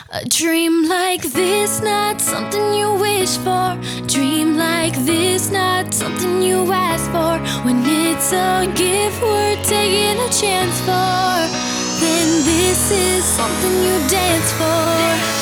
A dream like this, not something you wish for. Dream like this, not something you ask for. When it's a gift we're taking a chance for, then this is something you dance for.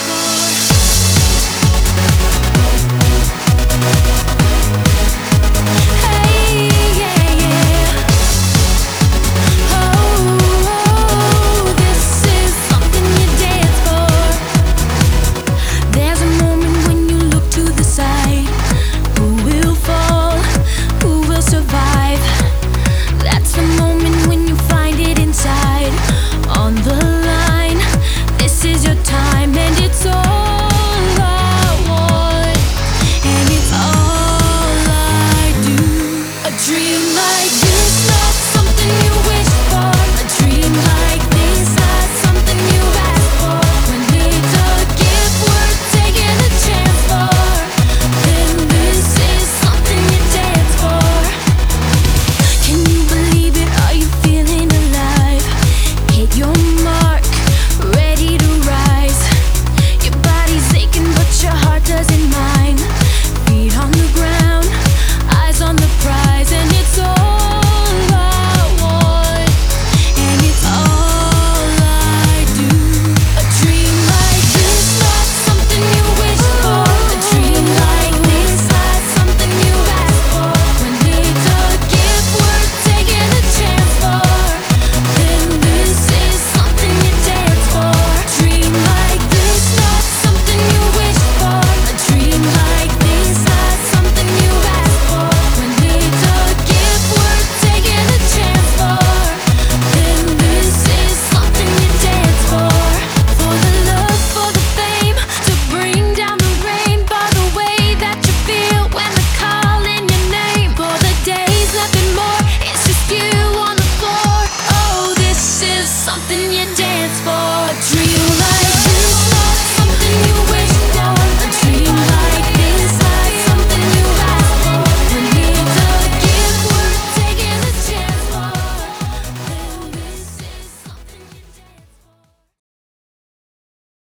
On the line, this is your time, and it's all